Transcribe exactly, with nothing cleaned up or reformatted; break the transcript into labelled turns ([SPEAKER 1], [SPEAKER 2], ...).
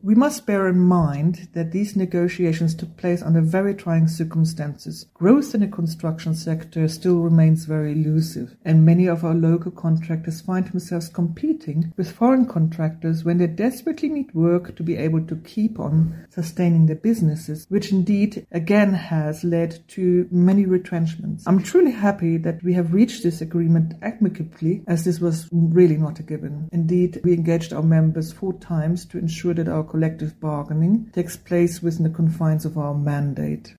[SPEAKER 1] We must bear in mind that these negotiations took place under very trying circumstances. Growth in the construction sector still remains very elusive, and many of our local contractors find themselves competing with foreign contractors when they desperately need work to be able to keep on sustaining their businesses, which indeed again has led to many retrenchments. I'm truly happy that we have reached this agreement amicably, as this was really not a given. Indeed, we engaged our members four times to ensure that our collective bargaining takes place within the confines of our mandate.